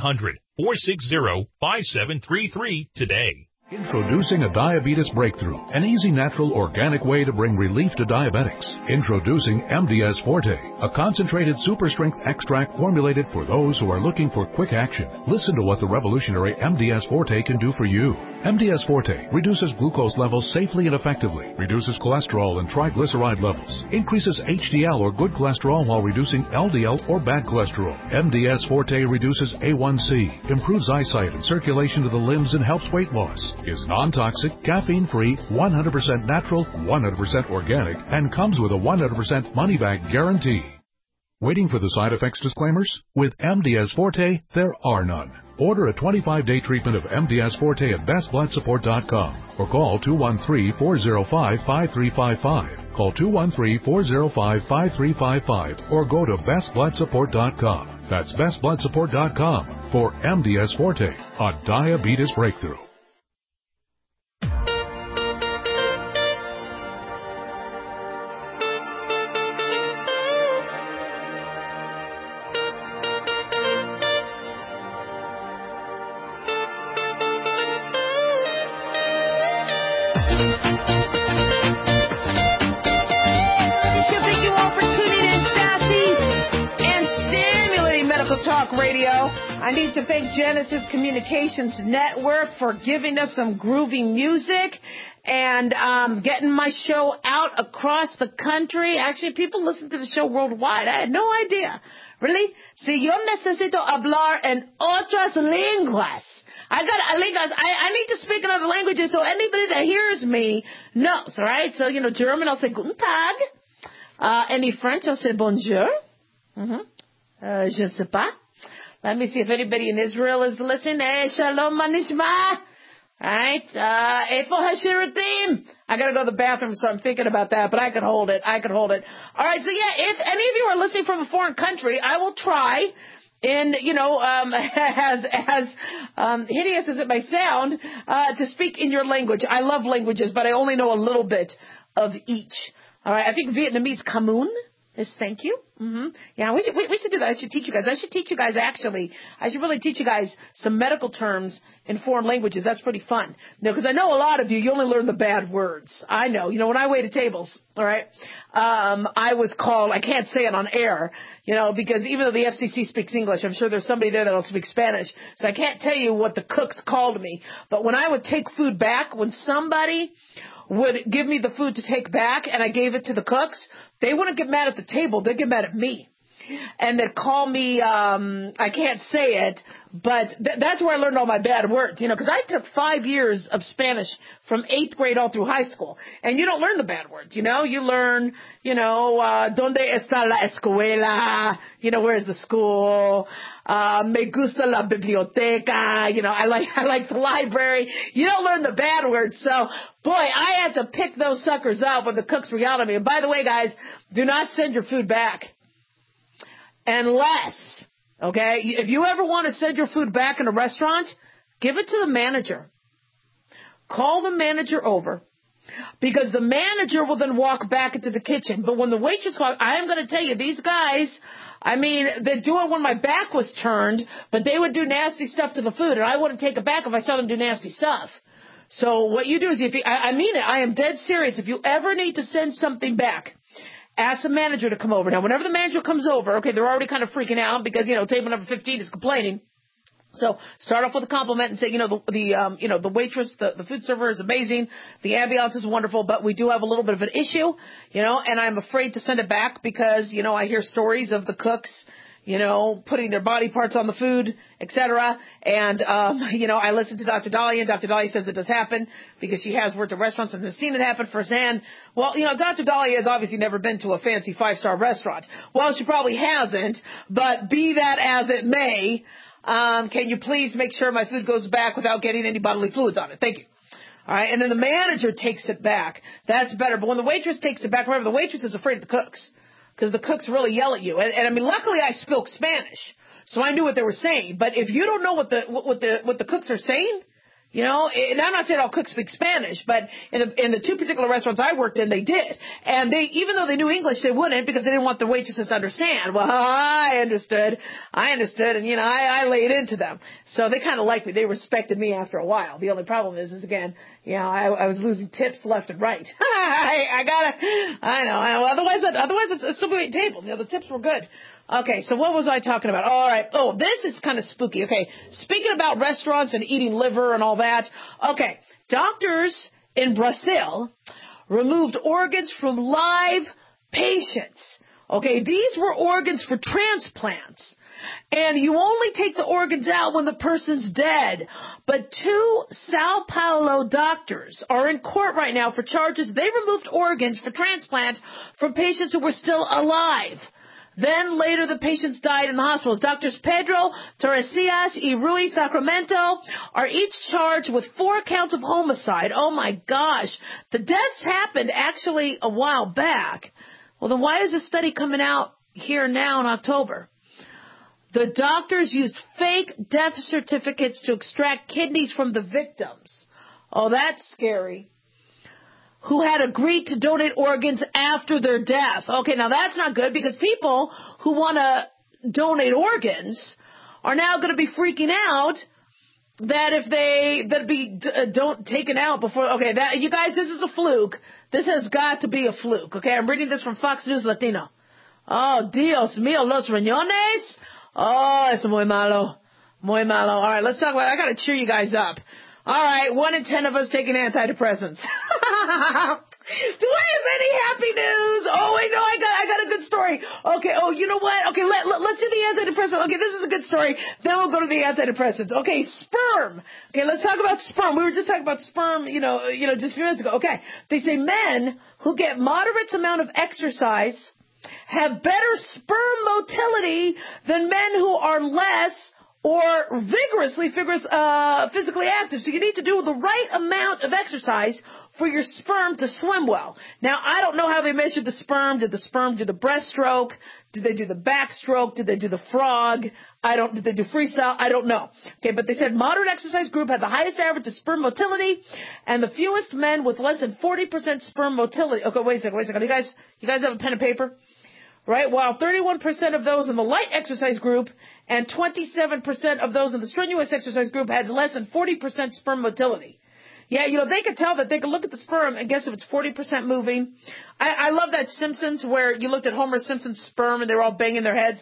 Speaker 20: 1-800-460-5733 today.
Speaker 21: Introducing a diabetes breakthrough, an easy, natural, organic way to bring relief to diabetics. Introducing MDS Forte, a concentrated super strength extract formulated for those who are looking for quick action. Listen to what the revolutionary MDS Forte can do for you. MDS Forte reduces glucose levels safely and effectively, reduces cholesterol and triglyceride levels, increases HDL or good cholesterol while reducing LDL or bad cholesterol. MDS Forte reduces A1C, improves eyesight and circulation to the limbs, and helps weight loss. Is non-toxic, caffeine-free, 100% natural, 100% organic, and comes with a 100% money-back guarantee. Waiting for the side effects disclaimers? With MDS Forte, there are none. Order a 25-day treatment of MDS Forte at bestbloodsupport.com or call 213-405-5355. Call 213-405-5355 or go to bestbloodsupport.com. That's bestbloodsupport.com for MDS Forte, a diabetes breakthrough.
Speaker 3: Talk Radio. I need to thank Genesis Communications Network for giving us some groovy music and getting my show out across the country. Actually, people listen to the show worldwide. I had no idea. Really? Si yo necesito hablar en otras lenguas. I need to speak in other languages so anybody that hears me knows, all right? So, German, I'll say Guten Tag. Any French, I'll say Bonjour. Je ne sais pas. Let me see if anybody in Israel is listening. Shalom manishma. Right? Efo hashiratim. I gotta go to the bathroom, so I'm thinking about that, but I could hold it. All right, so yeah, if any of you are listening from a foreign country, I will try, and, as hideous as it may sound, to speak in your language. I love languages, but I only know a little bit of each. All right, I think Vietnamese, Kamun. is thank you. Yeah, we should do that. I should teach you guys. I should really teach you guys some medical terms in foreign languages. That's pretty fun. Because I know a lot of you only learn the bad words. I know. When I waited tables, all right, I was called, I can't say it on air, because even though the FCC speaks English, I'm sure there's somebody there that'll speak Spanish. So I can't tell you what the cooks called me. But when I would take food back, when somebody would give me the food to take back and I gave it to the cooks, they wouldn't get mad at the table. They'd get mad at me. And they'd call me, I can't say it, but that's where I learned all my bad words, because I took 5 years of Spanish from 8th grade all through high school. And you don't learn the bad words, you learn, donde está la escuela, where's the school, me gusta la biblioteca, I like the library. You don't learn the bad words. So, boy, I had to pick those suckers up when the cooks were yelling at me. And by the way, guys, do not send your food back. Unless, okay, if you ever want to send your food back in a restaurant, give it to the manager. Call the manager over, because the manager will then walk back into the kitchen. But when the waitress walks, I am going to tell you, these guys, they do it when my back was turned, but they would do nasty stuff to the food, and I wouldn't take it back if I saw them do nasty stuff. So what you do is, I mean it, I am dead serious. If you ever need to send something back, ask the manager to come over. Now, whenever the manager comes over, okay, they're already kind of freaking out because, table number 15 is complaining. So start off with a compliment and say, the waitress, the food server is amazing. The ambiance is wonderful, but we do have a little bit of an issue, and I'm afraid to send it back because, I hear stories of the cooks, putting their body parts on the food, etc. And, I listen to Dr. Dahlia, and Dr. Dahlia says it does happen because she has worked at restaurants and has seen it happen firsthand. Well, Dr. Dahlia has obviously never been to a fancy 5-star restaurant. Well, she probably hasn't, but be that as it may, can you please make sure my food goes back without getting any bodily fluids on it? Thank you. All right. And then the manager takes it back. That's better. But when the waitress takes it back, remember, the waitress is afraid of the cooks because the cooks really yell at you. And luckily I spoke Spanish, so I knew what they were saying. But if you don't know what the cooks are saying, and I'm not saying all cooks speak Spanish, but in the 2 particular restaurants I worked in, they did. And even though they knew English, they wouldn't because they didn't want the waitresses to understand. Well, I understood, and I laid into them. So they kind of liked me. They respected me after a while. The only problem is again, I was losing tips left and right. I know. Otherwise it's still be 8 tables. The tips were good. Okay, so what was I talking about? All right. Oh, this is kind of spooky. Okay, speaking about restaurants and eating liver and all that. Okay, doctors in Brazil removed organs from live patients. Okay, these were organs for transplants. And you only take the organs out when the person's dead. But 2 Sao Paulo doctors are in court right now for charges. They removed organs for transplant from patients who were still alive. Then later the patients died in the hospitals. Doctors Pedro Torresias and Rui Sacramento are each charged with 4 counts of homicide. Oh my gosh. The deaths happened actually a while back. Well, then why is this study coming out here now in October? The doctors used fake death certificates to extract kidneys from the victims. Oh, that's scary. Who had agreed to donate organs after their death. Okay, now that's not good because people who want to donate organs are now going to be freaking out that if that'd be don't taken out before. Okay, you guys, this is a fluke. This has got to be a fluke. Okay, I'm reading this from Fox News Latino. Oh, Dios mío, los riñones. Oh, es muy malo. Muy malo. All right, let's talk about I got to cheer you guys up. All right, 1 in 10 of us taking antidepressants. Do I have any happy news? Oh, wait, no, I got a good story. Okay, oh, you know what? Okay, let's do the antidepressant. Okay, this is a good story. Then we'll go to the antidepressants. Okay, sperm. Okay, let's talk about sperm. We were just talking about sperm, just a few minutes ago. Okay, they say men who get moderate amount of exercise have better sperm motility than men who are less or vigorously physically active. So you need to do the right amount of exercise for your sperm to swim well. Now, I don't know how they measured the sperm. Did the sperm do the breaststroke? Did they do the backstroke? Did they do the frog? Did they do freestyle? I don't know. Okay, but they said moderate exercise group had the highest average of sperm motility and the fewest men with less than 40% sperm motility. Okay, wait a second. You guys have a pen and paper? right? While 31% of those in the light exercise group and 27% of those in the strenuous exercise group had less than 40% sperm motility. Yeah, they could tell that. They could look at the sperm and guess if it's 40% moving. I love that Simpsons where you looked at Homer Simpson's sperm and they were all banging their heads.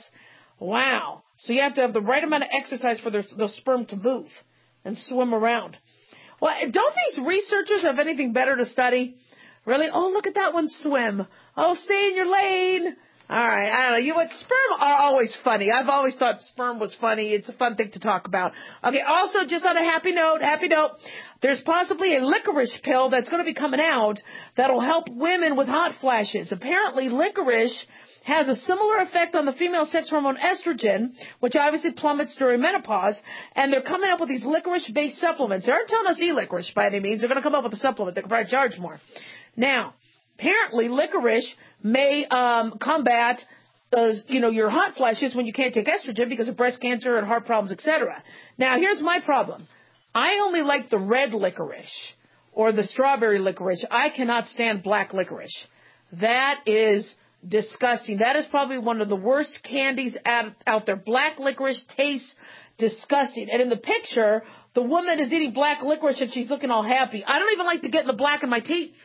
Speaker 3: Wow. So you have to have the right amount of exercise for the sperm to move and swim around. Well, don't these researchers have anything better to study? Really? Oh, look at that one swim. Oh, stay in your lane. All right. I don't know. You know what? Sperm are always funny. I've always thought sperm was funny. It's a fun thing to talk about. Okay. Also, just on a happy note, there's possibly a licorice pill that's going to be coming out that'll help women with hot flashes. Apparently, licorice has a similar effect on the female sex hormone estrogen, which obviously plummets during menopause, and they're coming up with these licorice-based supplements. They aren't telling us licorice by any means. They're going to come up with a supplement that can probably charge more. Now, apparently licorice may combat your hot flashes when you can't take estrogen because of breast cancer and heart problems, etc. Now, here's my problem. I only like the red licorice or the strawberry licorice. I cannot stand black licorice. That is disgusting. That is probably one of the worst candies out there. Black licorice tastes disgusting. And in the picture, the woman is eating black licorice and she's looking all happy. I don't even like to get the black in my teeth.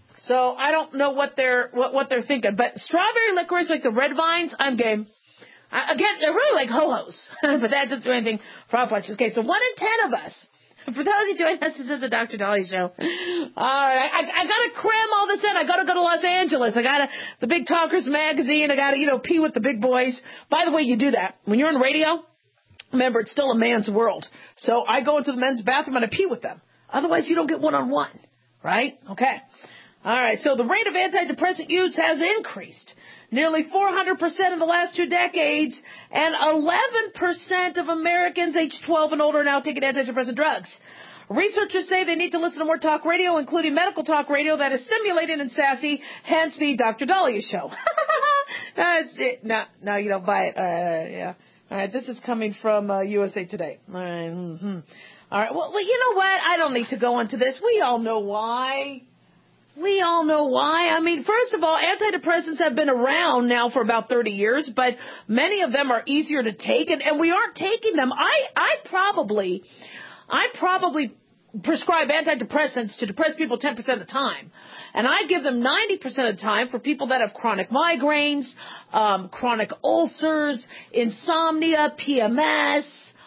Speaker 3: So I don't know what they're thinking. But strawberry licorice, like the red vines, I'm game. Again, they're really like ho-hos. But that doesn't do anything for hot flashes. Okay, so 1 in 10 of us. For those who join us, this is the Dr. Dolly Show. All right, I got to cram all this in. I got to go to Los Angeles. I got the Big Talkers magazine. I got to, pee with the big boys. By the way, you do that. When you're on radio, remember, it's still a man's world. So I go into the men's bathroom and I pee with them. Otherwise, you don't get one-on-one, right? Okay. All right, so the rate of antidepressant use has increased. Nearly 400% in the last 2 decades, and 11% of Americans aged 12 and older are now taking antidepressant drugs. Researchers say they need to listen to more talk radio, including medical talk radio that is stimulating and sassy, hence the Dr. Dahlia Show. That's it. No, you don't buy it. Yeah. All right, this is coming from USA Today. All right. Mm-hmm. All right, well, you know what? I don't need to go into this. We all know why. I mean, first of all, antidepressants have been around now for about 30 years, but many of them are easier to take, and we aren't taking them. I probably prescribe antidepressants to depressed people 10% of the time, and I give them 90% of the time for people that have chronic migraines, chronic ulcers, insomnia, PMS,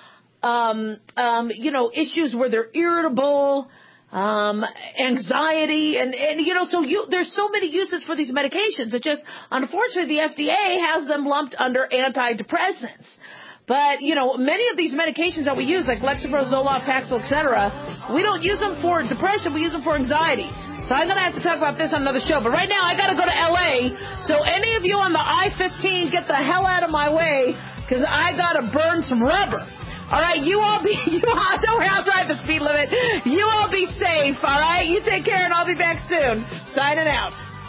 Speaker 3: issues where they're irritable, anxiety, and there's so many uses for these medications. It just, unfortunately, the FDA has them lumped under antidepressants. But, many of these medications that we use, like Lexapro, Zoloft, Paxil, etc., we don't use them for depression, we use them for anxiety. So I'm going to have to talk about this on another show. But right now, I got to go to L.A., so any of you on the I-15, get the hell out of my way, because I got to burn some rubber. All right, don't worry, I'll drive the speed limit. You all be safe, all right? You take care, and I'll be back soon. Signing out.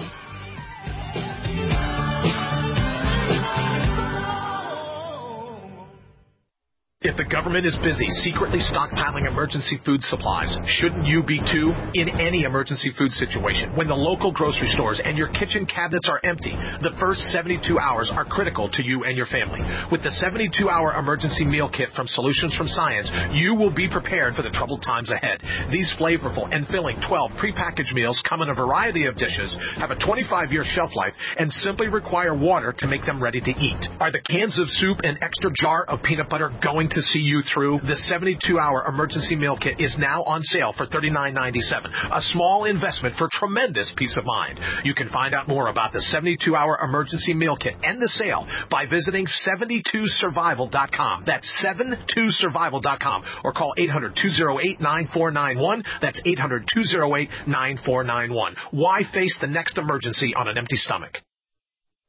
Speaker 2: If the government is busy secretly stockpiling emergency food supplies, shouldn't you be too? In any emergency food situation, when the local grocery stores and your kitchen cabinets are empty, the first 72 hours are critical to you and your family. With the 72-hour emergency meal kit from Solutions from Science, you will be prepared for the troubled times ahead. These flavorful and filling 12 prepackaged meals come in a variety of dishes, have a 25-year shelf life, and simply require water to make them ready to eat. Are the cans of soup and extra jar of peanut butter going to see you through? The 72-hour emergency meal kit is now on sale for $39.97, a small investment for tremendous peace of mind. You can find out more about the 72-hour emergency meal kit and the sale by visiting 72survival.com. That's 72survival.com, or call 800-208-9491. That's 800-208-9491. Why face the next emergency on an empty stomach?